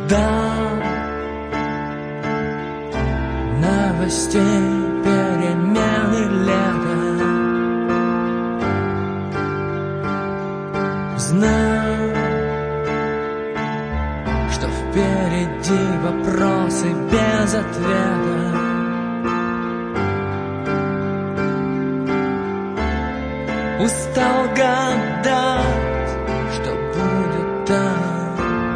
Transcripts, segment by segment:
ждал новостей, перемены лета. Знал, что впереди вопросы без ответа. Устал гадать, что будет там.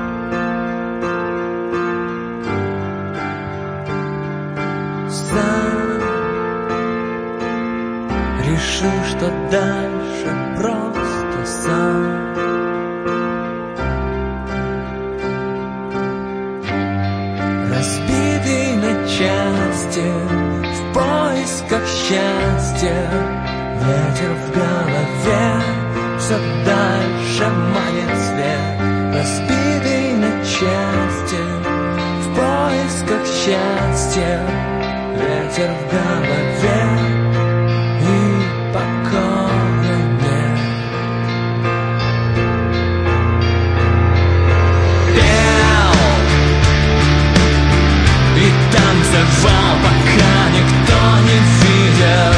Сам решил, что дальше просто сам. Разбитый на части, в поисках счастья. Ветер в голове, все дальше манит свет. Разбитый на части, в поисках счастья. Ветер в голове и покоя нет. Пел и танцевал, пока никто не видел.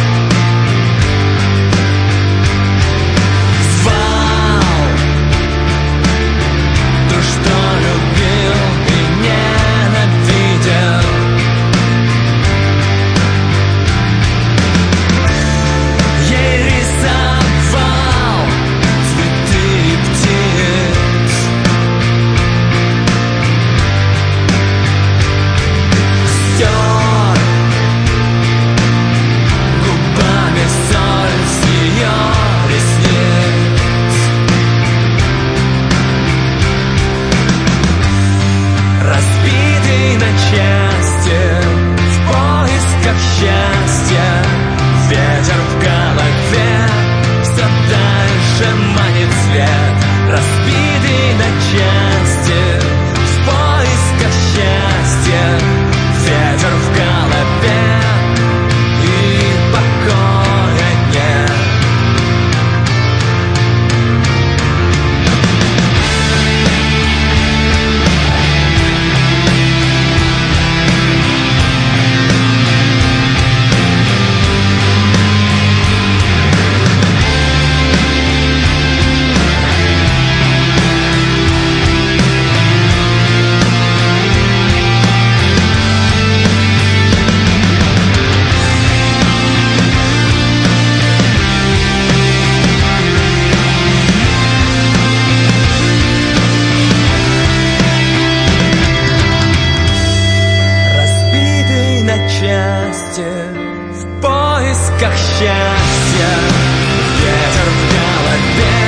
Счастье, ветер в голове, все дальше манит свет. Разбитый на части, в поисках счастья. Ветер в голове и покоя нет. Счастье, в поисках счастья. Ветер в голове.